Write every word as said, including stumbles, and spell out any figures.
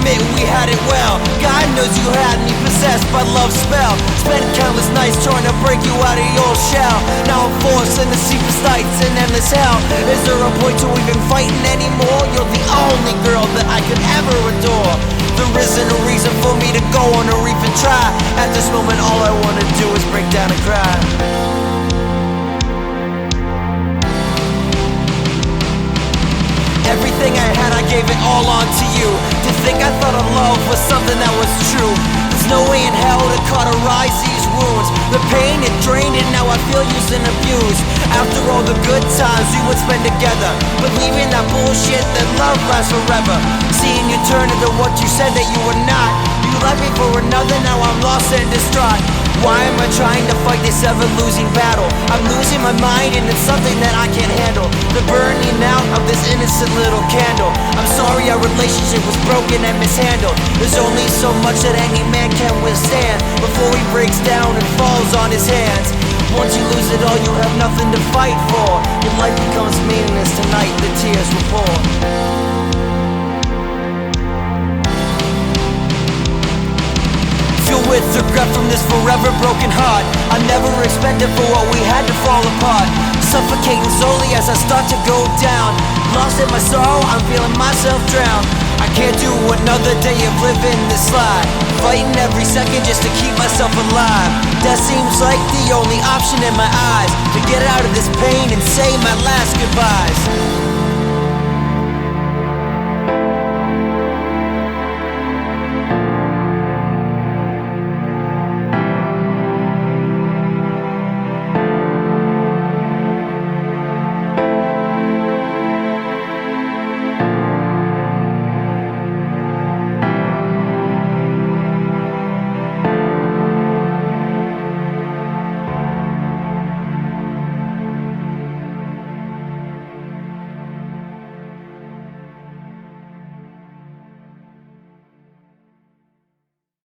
admit we had it well. God knows you had me possessed by love's spell. Spent countless nights trying to break you out of your shell. Now I'm forced into sleepless nights and endless hell. Is there a point to even fighting anymore? You're the only girl that I could ever adore. There isn't a reason for me to go on or even try. At this moment all I wanna do is break down and cry. Everything I had, I gave it all on to you. To think I thought of love was something that was true. There's no way in hell to cauterize these wounds. The pain, it drained it, now I feel used and abused. After all the good times we would spend together, believing that bullshit that love lasts forever. Seeing you turn into what you said that you were not. You left me for another, now I'm lost and distraught. Why am I trying to fight this ever-losing battle? I'm losing my mind and it's something that I can't handle. The burning out of this innocent little candle. I'm sorry our relationship was broken and mishandled. There's only so much that any man can withstand before he breaks down and falls on his hands. Once you lose it all, you have nothing to fight for. Your life becomes meaningless tonight, the tears will pour. With regret from this forever broken heart. I never expected for what we had to fall apart. Suffocating slowly as I start to go down. Lost in my sorrow, I'm feeling myself drown. I can't do another day of living this life. Fighting every second just to keep myself alive. That seems like the only option in my eyes. To get out of this pain and say my last goodbyes.